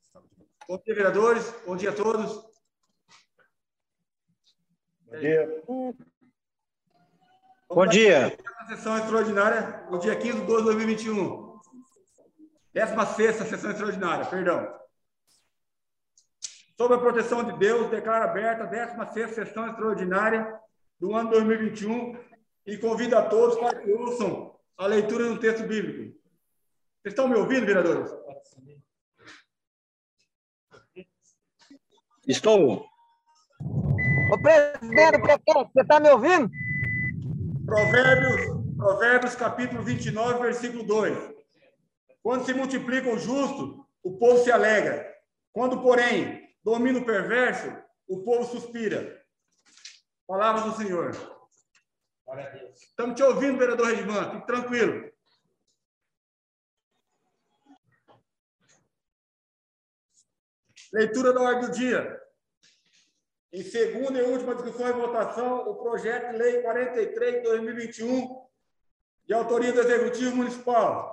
Bom dia, vereadores. Bom dia a todos. Bom dia. Bom dia. A sessão extraordinária, no dia 15 de 12 de 2021. 16ª sessão extraordinária, perdão. Sob a proteção de Deus, declaro aberta a 16ª sessão extraordinária do ano 2021 e convido a todos para que ouçam a leitura do texto bíblico. Vocês estão me ouvindo, vereadores? Estou. Ô, presidente, você está me ouvindo? Provérbios, capítulo 29, versículo 2. Quando se multiplica o justo, o povo se alegra. Quando, porém, domina o perverso, o povo suspira. Palavra do Senhor. Glória a Deus. Estamos te ouvindo, vereador Redivan. Fique tranquilo. Leitura da ordem do dia. Em segunda e última discussão e votação, o projeto de lei 43 de 2021, de autoria do Executivo Municipal.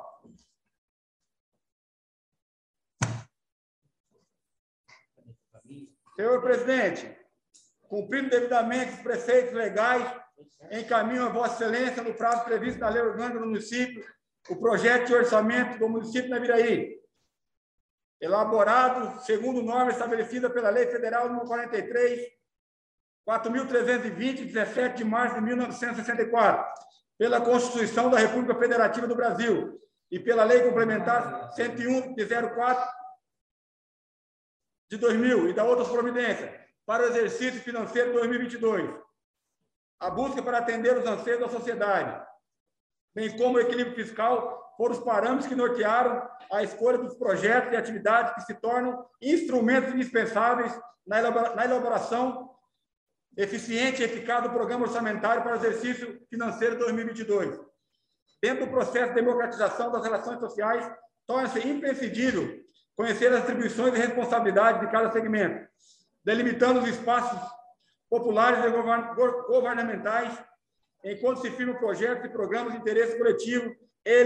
Senhor presidente, cumprindo devidamente os preceitos legais, encaminho a Vossa Excelência, no prazo previsto na lei orgânica do município, o projeto de orçamento do município de Naviraí, elaborado segundo norma estabelecida pela Lei Federal nº 43, 4.320, 17 de março de 1964, pela Constituição da República Federativa do Brasil e pela Lei Complementar 101 de 04 de 2000 e da outras providências para o exercício financeiro 2022. A busca para atender os anseios da sociedade, bem como o equilíbrio fiscal, foram os parâmetros que nortearam a escolha dos projetos e atividades que se tornam instrumentos indispensáveis na elaboração eficiente e eficaz do programa orçamentário para o exercício financeiro 2022. Dentro do processo de democratização das relações sociais, torna-se imprescindível conhecer as atribuições e responsabilidades de cada segmento, delimitando os espaços populares e governamentais, enquanto se firma projetos e programas de interesse coletivo e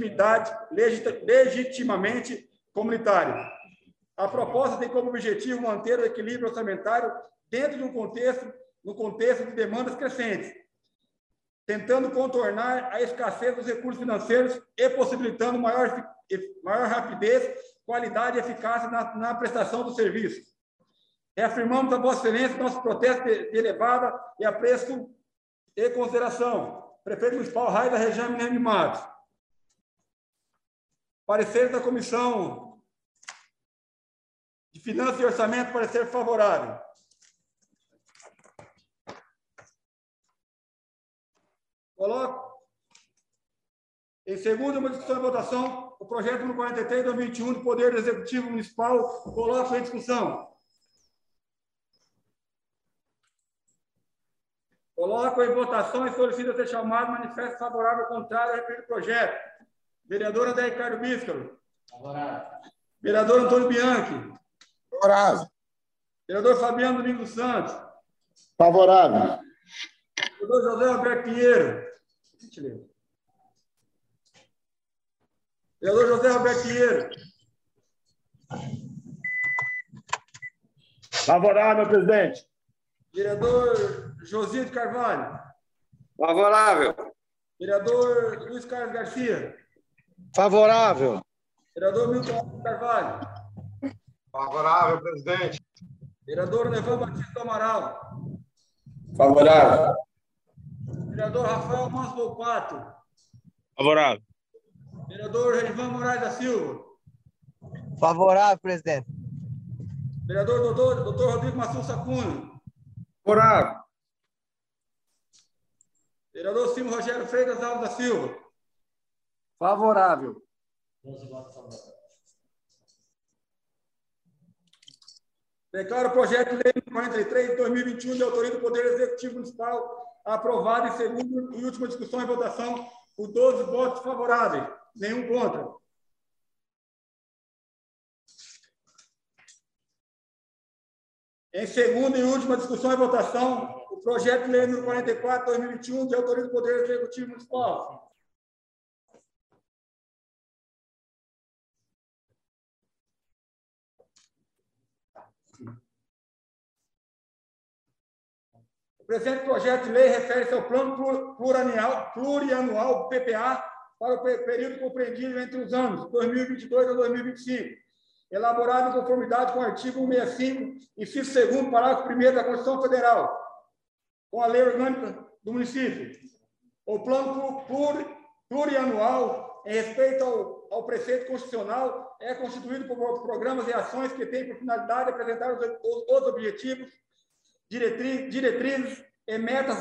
legitimamente comunitário. A proposta tem como objetivo manter o equilíbrio orçamentário dentro de no contexto de demandas crescentes, tentando contornar a escassez dos recursos financeiros e possibilitando maior rapidez, qualidade e eficácia na prestação do serviço. Reafirmamos a Vossa Excelência nosso protesto de elevada e apreço e consideração. Prefeito Municipal Raiva Rejane Neme Matos. Parecer da Comissão de Finanças e Orçamento, parecer favorável. Coloco em segunda uma discussão e votação o projeto número 43 de 2021 do Poder do Executivo Municipal. Coloco em discussão. Coloco em votação e solicito ser chamado manifesto favorável ao contrário ao referido projeto. Vereador André Ricardo Bíscaro. Favorável. Vereador Antônio Bianchi. Favorável. Vereador Fabiano Domingos Santos. Favorável. Vereador José Alberto Pinheiro. Vereador José Alberto Pinheiro. Favorável, presidente. Vereador José de Carvalho. Favorável. Vereador Luiz Carlos Garcia. Favorável. Vereador Milton Carvalho. Favorável, presidente. Vereador Nevan Batista do Amaral. Favorável. Vereador Rafael Manso Volpato. Favorável. Vereador Redivan Moraes da Silva. Favorável, presidente. Vereador doutor Rodrigo Massussa Cunha. Favorável. Vereador Silvio Rogério Freitas Alves da Silva. Favorável. 12 votos favoráveis. Declaro o projeto de lei 43 de 2021 de autoria do Poder Executivo Municipal aprovado em segunda e última discussão e votação por 12 votos favoráveis, nenhum contra. Em segunda e última discussão e votação, o projeto de lei número 44 de 2021 de autoria do Poder Executivo Municipal. O presente projeto de lei refere-se ao plano plurianual PPA para o período compreendido entre os anos 2022 a 2025, elaborado em conformidade com o artigo 165, inciso 2º, parágrafo 1º da Constituição Federal, com a Lei Orgânica do Município. O plano plurianual, em respeito ao preceito constitucional, é constituído por programas e ações que têm por finalidade apresentar os objetivos, diretrizes e metas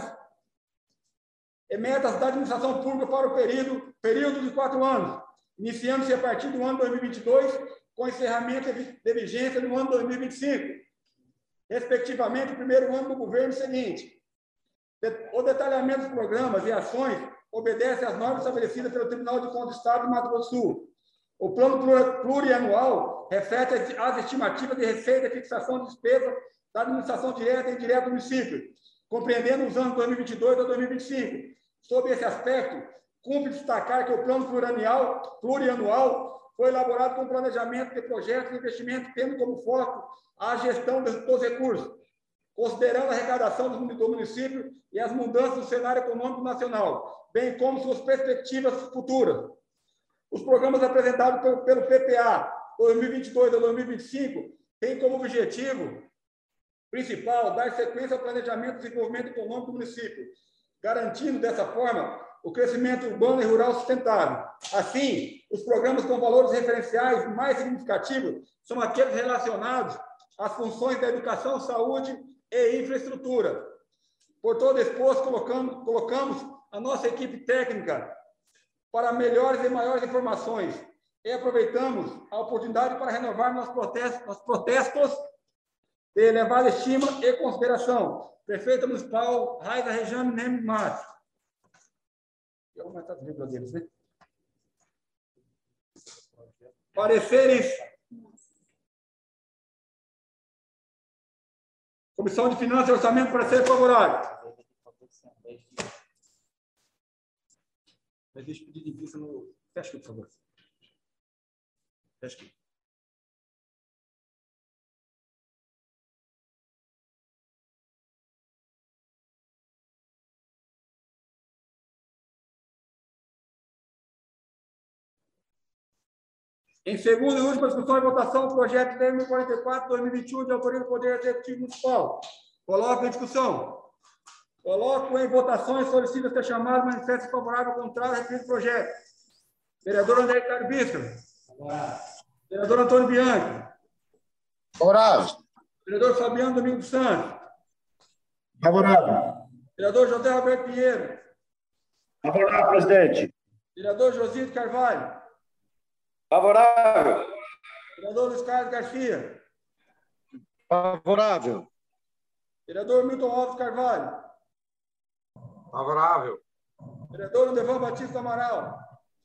da administração pública para o período de 4 anos, iniciando-se a partir do ano 2022, com encerramento de vigência no ano 2025, respectivamente, o primeiro ano do governo seguinte. O detalhamento dos programas e ações obedece às normas estabelecidas pelo Tribunal de Contas do Estado de Mato Grosso do Sul. O plano plurianual reflete as estimativas de receita e fixação de despesa da administração direta e indireta do município, compreendendo os anos 2022 a 2025. Sob esse aspecto, cumpre destacar que o plano plurianual foi elaborado com planejamento de projetos e investimentos, tendo como foco a gestão dos recursos, considerando a arrecadação do município e as mudanças do cenário econômico nacional, bem como suas perspectivas futuras. Os programas apresentados pelo PPA 2022 a 2025 têm como objetivo principal dar sequência ao planejamento de desenvolvimento econômico do município, garantindo, dessa forma, o crescimento urbano e rural sustentável. Assim, os programas com valores referenciais mais significativos são aqueles relacionados às funções da educação, saúde e infraestrutura. Por todo exposto, colocamos a nossa equipe técnica para melhores e maiores informações e aproveitamos a oportunidade para renovar nossos protestos de elevada estima e consideração. Prefeita Municipal Raiza Rejane Neme Matos. Pareceres. Comissão de Finanças e Orçamento, parecer favorável. Mas deixa eu pedir de vista no... Fecha aqui, por favor. Fecha aqui. Em segunda e última discussão e votação, o projeto de lei 1044/2021, de autoria do Poder Executivo Municipal. Coloco em discussão. Coloco em votação e solicito ser chamado manifesto favorável ao contrário ao referido projeto. Vereador André Carbisca. Vereador Antônio Bianchi. Favorável. Vereador Fabiano Domingos Santos. Favorável. Vereador José Roberto Pinheiro. Favorável, presidente. Vereador Josito Carvalho. Favorável. Vereador Luiz Carlos Garcia. Favorável. Vereador Milton Alves Carvalho. Favorável. Vereador Andevan Batista Amaral.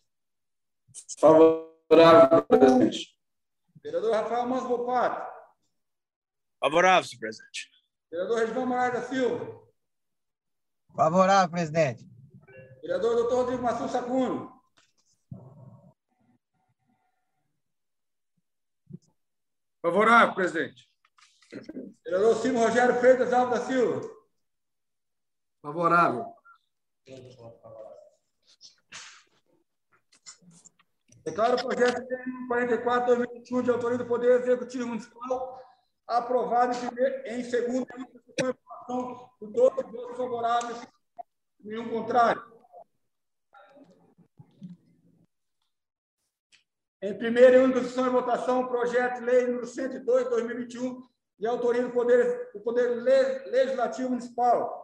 Favorável, presidente. Vereador Rafael Manso Volpato. Favorável, senhor presidente. Vereador Regivan Moraes da Silva. Favorável, presidente. Vereador Dr. Rodrigo Massu Sacuno. Favorável, presidente. Vereador Silvio Rogério Freitas Alves da Silva. Favorável. Declaro o projeto de lei 44/2021, de autoria do Poder Executivo Municipal, aprovado em segunda e última votação por todos os votos favoráveis, nenhum contrário. Em primeira e única discussão e votação, o projeto de lei número 102/2021, de autoria do Poder Legislativo Municipal.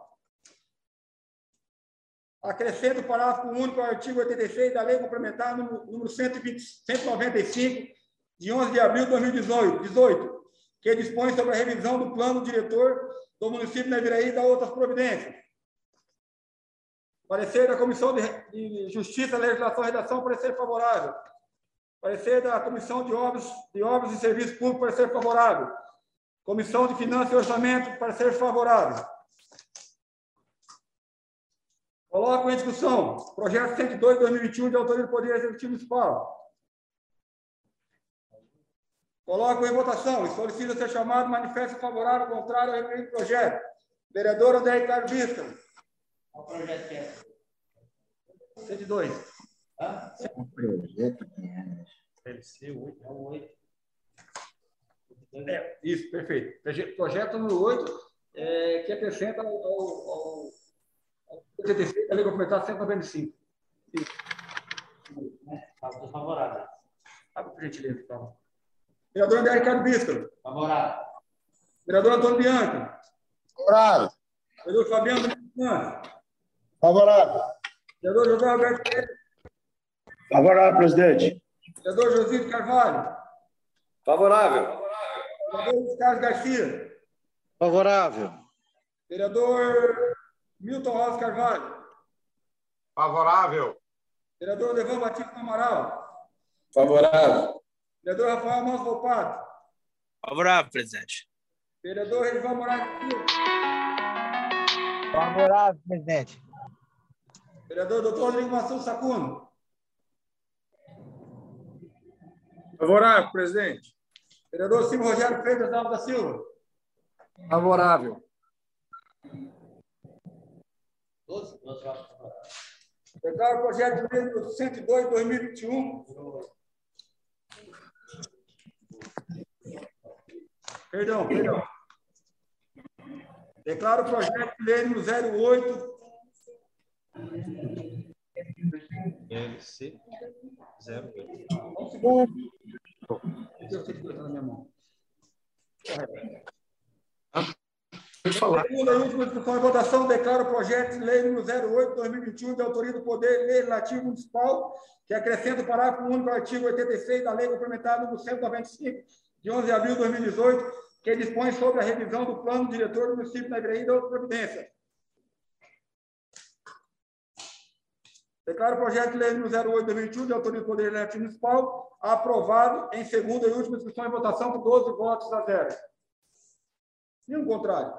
Acrescenta o parágrafo único ao artigo 86 da Lei Complementar número 195, de 11 de abril de 2018, que dispõe sobre a revisão do plano diretor do município de Naviraí e da outras providências. Parecer da Comissão de Justiça, Legislação e Redação, parecer favorável. Parecer da Comissão de Obras e Serviços Públicos, parecer favorável. Comissão de Finanças e Orçamento, parecer favorável. Coloco em discussão projeto 102/2021, de autoria do Poder Executivo Municipal. Coloco em votação e solicito ser chamado manifesto favorável ao contrário ao referido projeto. Vereador André Ricardo Bisca. Qual projeto que é? 102. Hã? Projeto que é. PLC 8. É o 8. Isso, perfeito. Projeto número 8, que acrescenta ao 86 da Lei Complementar 195. Estou favorável. Por gentileza, então. Vereador André Ricardo Bisca. Favorável. Vereador Antônio Bianchi. Favorável. Vereador Fabiano Fernandes. Favorável. Vereador José Alberto Pereira. Favorável, presidente. Vereador Josito Carvalho. Favorável. Vereador Luiz Carlos Garcia. Favorável. Vereador Milton Rosa Carvalho. Favorável. Vereador Levan Batista Amaral. Favorável. Vereador Rafael Manso Volpato. Favorável, presidente. Vereador Redivan Moraes da Silva. Favorável, presidente. Vereador Dr. Rodrigo Massu Sacuno. Favorável, presidente. Vereador Silvio Rogério Freitas Alves da Silva. Favorável. 12? 12 eu acho favorável. Declaro o projeto de lei número 102 de 2021. Perdão. Declaro o projeto de lei número 08. PLC 08. Um segundo. Eu sei que está na minha mão. Segunda e última discussão e votação, declara o projeto de lei número 08 de 2021 de autoria do Poder Legislativo Municipal, que acrescenta o parágrafo único ao artigo 86 da Lei Complementar número 195, de 11 de abril de 2018, que dispõe sobre a revisão do plano diretor do município da Igrejinha e da outra providência. Declaro o projeto de lei número 08 de 2021 de autoria do Poder Legislativo Municipal aprovado em segunda e última discussão e votação por 12 votos a 0. Nenhum contrário.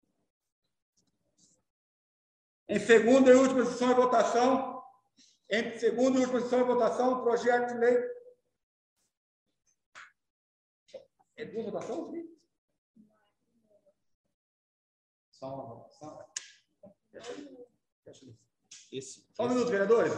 Em segunda e última discussão e votação, o projeto de lei. É duas votações? Sim? Só uma votação? Só um minuto, vereadores.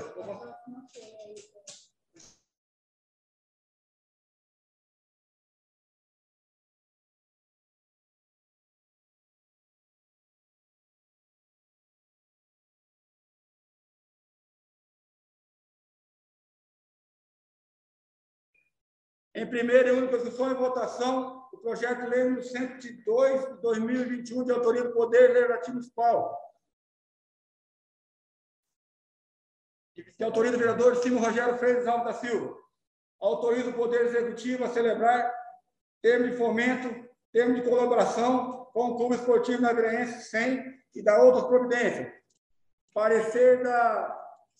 Em primeira e única discussão e votação, o projeto de lei número 102 de 2021, de autoria do Poder Legislativo Municipal. De autoria do vereador Simão Rogério Freitas Alves da Silva. Autoriza o Poder Executivo a celebrar termo de fomento, termo de colaboração com o Clube Esportivo Naviraense 100 e da outras providências. Parecer da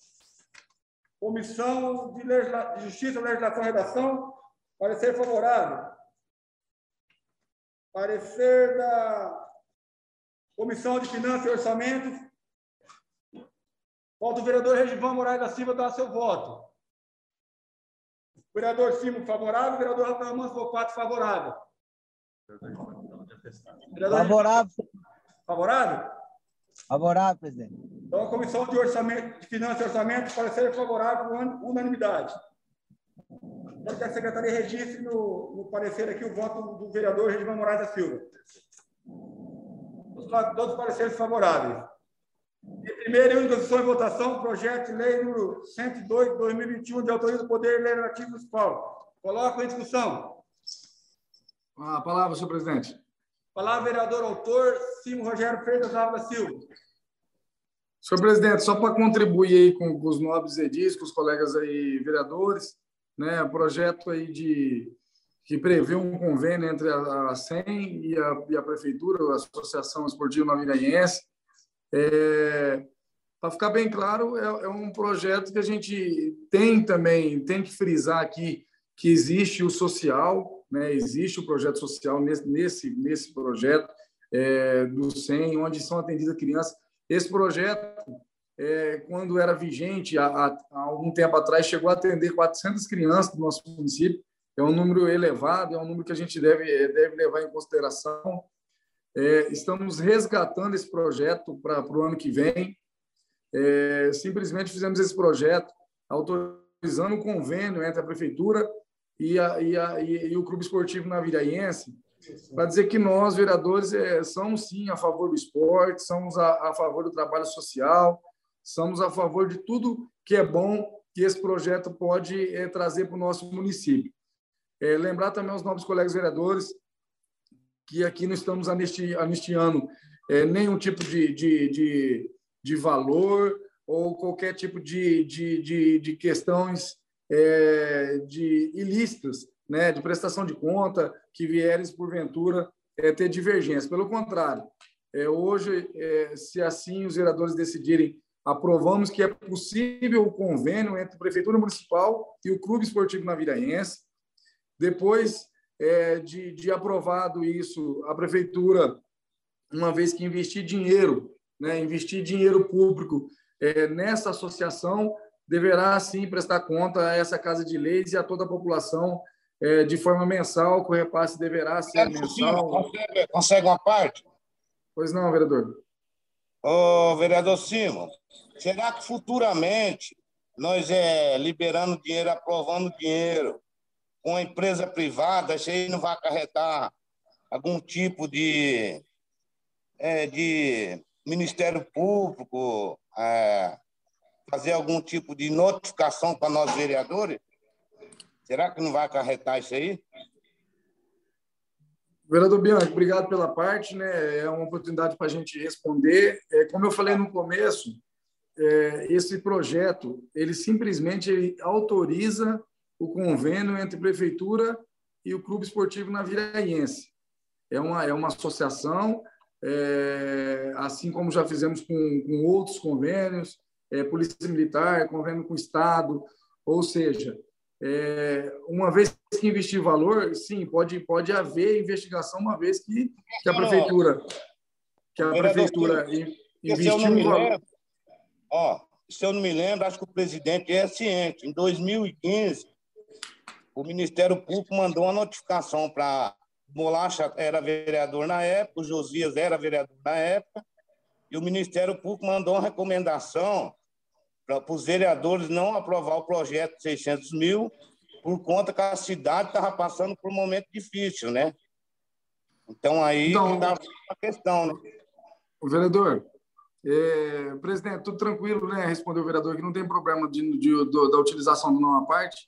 Comissão de Justiça, Legislação e Redação. Parecer favorável. Parecer da Comissão de Finanças e Orçamento. Falta o vereador Redivan Moraes da Silva dar seu voto. O vereador Simão favorável, o vereador Rafael Manso Volpato favorável. Favorável. Favorável? Favorável, presidente. Então, a Comissão de Orçamento, de Finanças e Orçamento parecer favorável por unanimidade. Quero que a secretaria registre no parecer aqui o voto do vereador Redivan Moraes da Silva. Todos os pareceres favoráveis. Em primeira e única discussão e votação, projeto de lei número 102 de 2021, de autoria do Poder Legislativo Municipal. Coloco em discussão. A palavra, senhor presidente. Palavra, vereador autor, Simão Rogério Freitas Alves da Silva. Senhor presidente, só para contribuir aí com os nobres edis, com os colegas aí vereadores, né, projeto aí que prevê um convênio entre a SEM e a Prefeitura, a Associação Esportiva Naviraense. Para ficar bem claro, é um projeto que a gente tem que frisar aqui que existe o social, né, existe o projeto social nesse projeto do SEM, onde são atendidas crianças. Esse projeto, quando era vigente, há algum tempo atrás, chegou a atender 400 crianças do nosso município. É um número elevado, é um número que a gente deve levar em consideração. Estamos resgatando esse projeto para o ano que vem. Simplesmente fizemos esse projeto autorizando um convênio entre a Prefeitura e o Clube Esportivo Naviraense, para dizer que nós, vereadores, somos, sim, a favor do esporte, somos a favor do trabalho social, somos a favor de tudo que é bom que esse projeto pode trazer para o nosso município. Lembrar também aos nobres colegas vereadores que aqui não estamos anistiando nenhum tipo de valor ou qualquer tipo de questões ilícitas, né, de prestação de conta, que vierem, porventura, ter divergência. Pelo contrário, hoje, se assim os vereadores decidirem, aprovamos que é possível o convênio entre a Prefeitura Municipal e o Clube Esportivo Naviraense. Depois de aprovado isso, a Prefeitura, uma vez que investir dinheiro, né, investir dinheiro público nessa associação, deverá, sim, prestar conta a essa Casa de Leis e a toda a população de forma mensal, que o repasse deverá ser mensal. Consegue uma parte? Pois não, vereador. Ô, vereador Simon, será que futuramente nós liberando dinheiro, aprovando dinheiro com a empresa privada, isso aí não vai acarretar algum tipo de Ministério Público, fazer algum tipo de notificação para nós vereadores? Será que não vai acarretar isso aí? Vereador Bianchi, obrigado pela parte, né? É uma oportunidade para a gente responder. Como eu falei no começo, esse projeto, ele simplesmente autoriza o convênio entre Prefeitura e o Clube Esportivo Naviraense. É uma associação, assim como já fizemos com outros convênios, Polícia Militar, convênio com o Estado, ou seja, uma vez que investir valor, sim, pode haver investigação, uma vez que a Prefeitura investiu um valor. Se eu não me lembro, acho que o presidente é ciente. Em 2015, o Ministério Público mandou uma notificação para Bolacha, era vereador na época, o Josias era vereador na época, e o Ministério Público mandou uma recomendação para os vereadores não aprovar o projeto de 600 mil, por conta que a cidade estava passando por um momento difícil, né? Então, aí estava a questão, né? O vereador, presidente, tudo tranquilo, né? Respondeu o vereador que não tem problema da utilização de uma parte.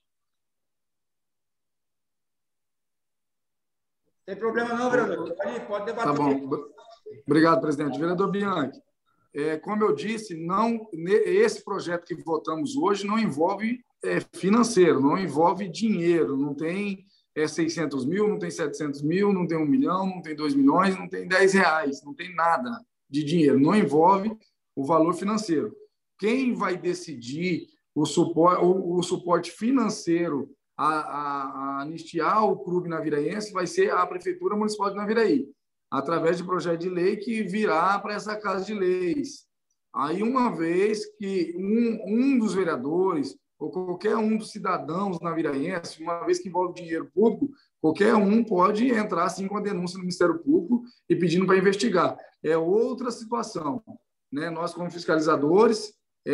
Tem problema não, vereador. Pode debater. Tá bom. Obrigado, presidente. Vereador Bianchi, como eu disse, esse projeto que votamos hoje não envolve financeiro, não envolve dinheiro, não tem 600 mil, não tem 700 mil, não tem 1 milhão, não tem 2 milhões, não tem 10 reais, não tem nada de dinheiro, não envolve o valor financeiro. Quem vai decidir o suporte financeiro a anistiar o Clube Naviraense vai ser a Prefeitura Municipal de Naviraí, através de projeto de lei que virá para essa Casa de Leis. Aí, uma vez que um dos vereadores ou qualquer um dos cidadãos naviraenses, uma vez que envolve dinheiro público, qualquer um pode entrar, sim, com a denúncia no Ministério Público e pedindo para investigar. É outra situação, né? Nós, como fiscalizadores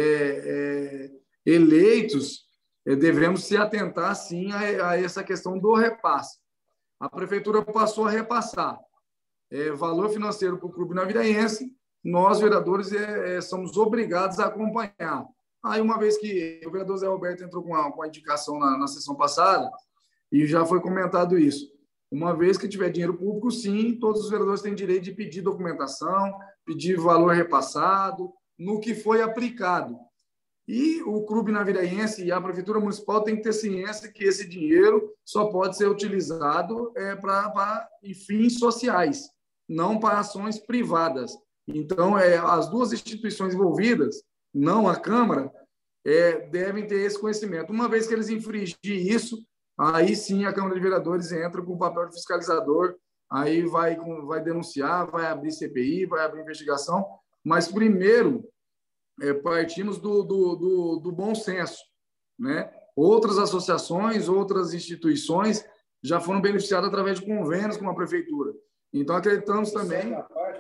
eleitos, devemos se atentar, sim, a essa questão do repasse. A Prefeitura passou a repassar valor financeiro para o Clube Naviraense, nós, vereadores, somos obrigados a acompanhar. Aí, uma vez que o vereador Zé Roberto entrou com a indicação na sessão passada, e já foi comentado isso, uma vez que tiver dinheiro público, sim, todos os vereadores têm direito de pedir documentação, pedir valor repassado, no que foi aplicado. E o Clube Naviraense e a Prefeitura Municipal têm que ter ciência que esse dinheiro só pode ser utilizado para fins sociais, não para ações privadas. Então, as duas instituições envolvidas, não a Câmara, devem ter esse conhecimento. Uma vez que eles infringirem isso, aí sim a Câmara de Vereadores entra com o papel de fiscalizador, aí vai denunciar, vai abrir CPI, vai abrir investigação, mas primeiro partimos do bom senso, né? Outras associações, outras instituições já foram beneficiadas através de convênios com a Prefeitura. Então, acreditamos também...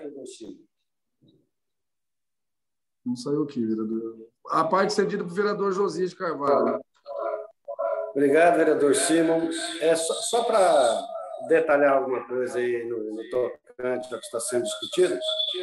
Não saiu aqui, vereador. A parte cedida para o vereador Josias de Carvalho. Obrigado, vereador Simon. Só para detalhar alguma coisa aí no tocante ao que está sendo discutido,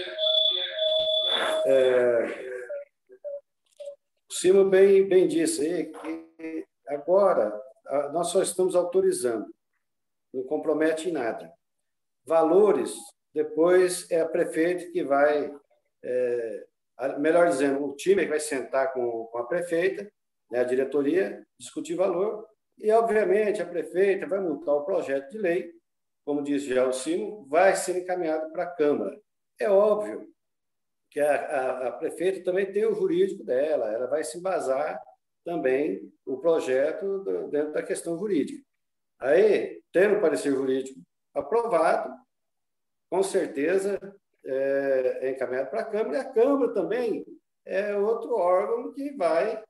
o Simon bem disse aí que agora nós só estamos autorizando, não compromete em nada. Valores, depois é a prefeita que vai, melhor dizendo, o time que vai sentar com a prefeita, né, a diretoria, discutir valor, e, obviamente, a prefeita vai montar o projeto de lei, como disse já o Simon, vai ser encaminhado para a Câmara. É óbvio que a prefeita também tem o jurídico dela, ela vai se embasar também o projeto dentro da questão jurídica. Aí, tendo o parecer jurídico aprovado, com certeza é encaminhado para a Câmara, e a Câmara também é outro órgão que vai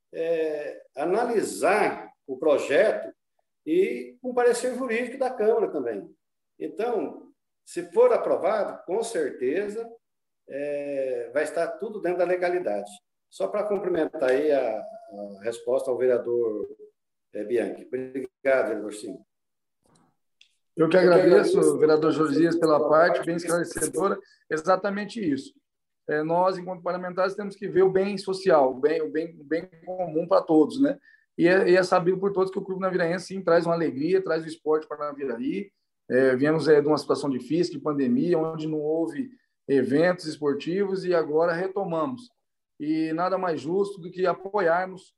analisar o projeto e com parecer jurídico da Câmara também. Então, se for aprovado, com certeza vai estar tudo dentro da legalidade. Só para complementar aí a resposta ao vereador Bianchi. Obrigado, vereador Simon. Eu que agradeço, vereador Josias, pela parte bem esclarecedora. Exatamente isso. Nós, enquanto parlamentares, temos que ver o bem social, o bem comum para todos, né? E é sabido por todos que o Clube Naviraense, sim, traz uma alegria, traz o esporte para Naviraí. Viemos de uma situação difícil, de pandemia, onde não houve eventos esportivos e agora retomamos. E nada mais justo do que apoiarmos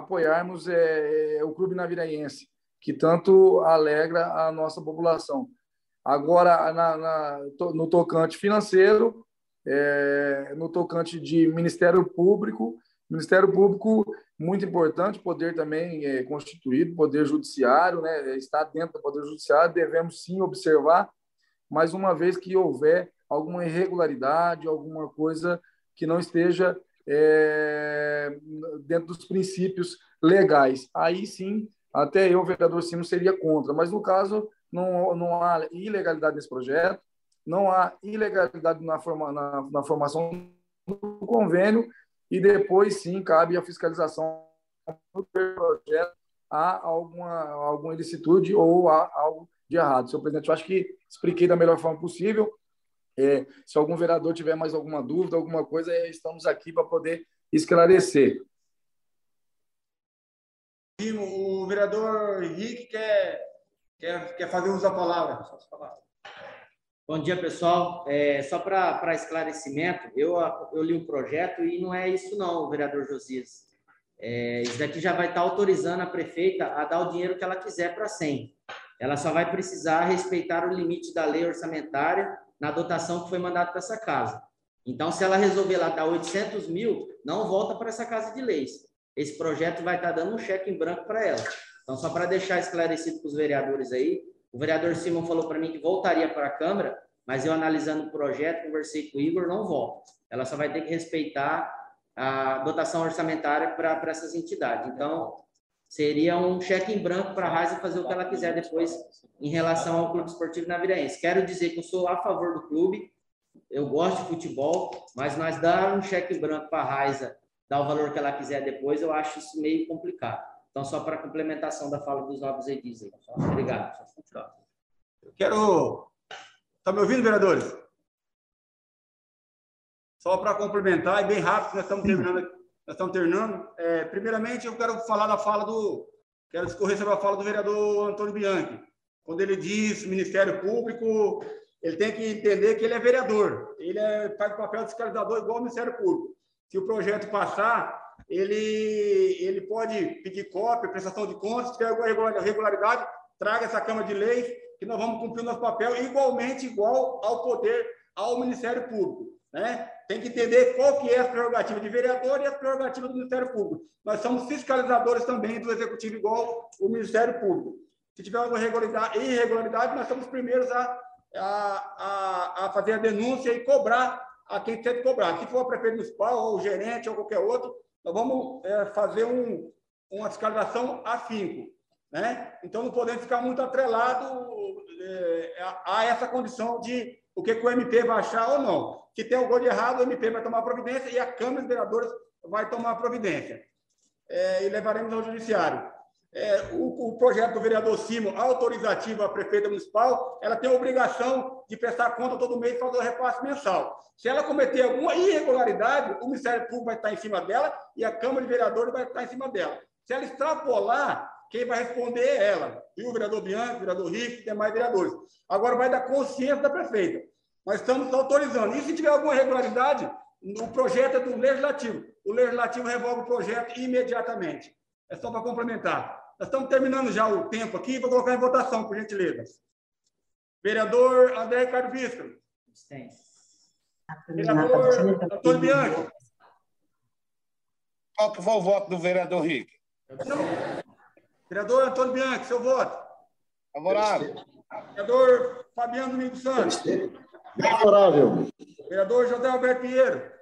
o Clube Naviraense, que tanto alegra a nossa população. Agora, no tocante financeiro, no tocante de Ministério Público, muito importante, poder também constituído, Poder Judiciário, né, está dentro do Poder Judiciário, devemos sim observar, mas uma vez que houver alguma irregularidade, alguma coisa que não esteja dentro dos princípios legais, aí sim, até eu, vereador Simon, seria contra, mas no caso não há ilegalidade nesse projeto, não há ilegalidade na formação do convênio e depois, sim, cabe a fiscalização do projeto. Há alguma ilicitude ou há algo de errado. Senhor presidente, eu acho que expliquei da melhor forma possível. Se algum vereador tiver mais alguma dúvida, alguma coisa, estamos aqui para poder esclarecer. O vereador Henrique quer fazer uso da palavra. Bom dia, pessoal. Só para esclarecimento, eu li o projeto e não é isso não, vereador Josias. Isso daqui já vai estar autorizando a prefeita a dar o dinheiro que ela quiser para a SEM. Ela só vai precisar respeitar o limite da lei orçamentária na dotação que foi mandada para essa casa. Então, se ela resolver lá dar 800 mil, não volta para essa casa de leis. Esse projeto vai estar dando um cheque em branco para ela. Então, só para deixar esclarecido para os vereadores aí, o vereador Simon falou para mim que voltaria para a Câmara, mas eu, analisando o projeto, conversei com o Igor, não volta. Ela só vai ter que respeitar a dotação orçamentária para essas entidades. Então, seria um cheque em branco para a Raiza fazer o que ela quiser depois em relação ao Clube Esportivo Naviraense. Quero dizer que eu sou a favor do clube, eu gosto de futebol, mas nós dar um cheque em branco para a Raiza, dar o valor que ela quiser depois, eu acho isso meio complicado. Então, só para complementação da fala dos novos edis aí. Obrigado. Eu quero... Está me ouvindo, vereadores? Só para complementar, e bem rápido, nós estamos terminando. Primeiramente, eu quero falar da fala quero discorrer sobre a fala do vereador Antônio Bianchi. Quando ele diz Ministério Público, ele tem que entender que ele é vereador. Ele faz o papel de fiscalizador igual ao Ministério Público. Se o projeto passar, ele pode pedir cópia, prestação de contas, se tiver alguma irregularidade, traga essa Câmara de Leis, que nós vamos cumprir o nosso papel igual ao Ministério Público, né? Tem que entender qual que é a prerrogativa de vereador e a prerrogativa do Ministério Público. Nós somos fiscalizadores também do Executivo igual o Ministério Público. Se tiver alguma irregularidade, nós somos os primeiros a fazer a denúncia e cobrar a quem tem que cobrar. Se for o prefeito municipal, ou o gerente, ou qualquer outro, nós vamos fazer uma fiscalização afinco, né? Então, não podemos ficar muito atrelado há essa condição de o que o MP vai achar ou não. Se tem algo de errado, o MP vai tomar providência e a Câmara dos Vereadores vai tomar providência. E levaremos ao Judiciário. O projeto do vereador Simon, autorizativo à prefeita municipal, ela tem a obrigação de prestar conta todo mês e fazer o repasse mensal. Se ela cometer alguma irregularidade, o Ministério Público vai estar em cima dela e a Câmara de Vereadores vai estar em cima dela. Se ela extrapolar, quem vai responder é ela, e o vereador Bianchi, o vereador Rick e demais vereadores. Agora vai dar consciência da prefeita. Nós estamos autorizando. E se tiver alguma irregularidade, o projeto é do Legislativo. O Legislativo revoga o projeto imediatamente. É só para complementar. Nós estamos terminando já o tempo aqui, vou colocar em votação, por gentileza. Vereador André Ricardo Visca. Vereador Antônio Bianchi. Qual que foi o voto do vereador Rick? Vereador Antônio Bianchi, seu voto. Favorável. Vereador Fabiano Domingos Santos. Favorável. Vereador José Alberto Pinheiro.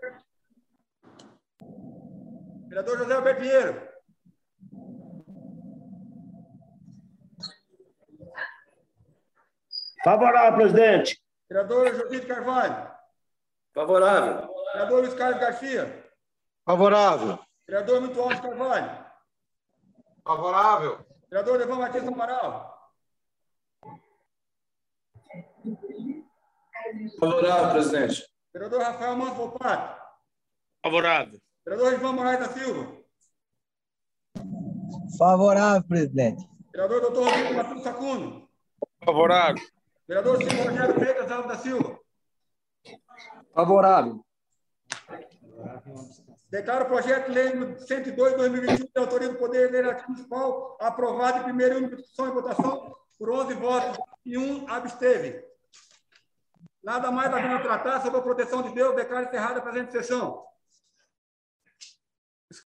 Vereador José Alberto Pinheiro. Favorável, presidente. Vereador José de Carvalho. Favorável. Vereador Luiz Carlos Garcia. Favorável. Vereador Milton Alves Carvalho. Favorável. Vereador Devan Matias Amaral. Favorável, presidente. Vereador Rafael Manso Volpato. Favorável. Vereador Ivan Moraes da Silva. Favorável, presidente. Vereador Dr. Rodrigo Matheus Sacuno. Favorável. Vereador Silvio Rogério Freitas Alves da Silva. Favorável. Declaro o projeto de lei 102/2021 de autoria do Poder Legislativo Municipal aprovado em primeira e única discussão e votação por 11 votos e 1 absteve. Nada mais havendo a tratar sobre a proteção de Deus, declaro encerrada a presente sessão.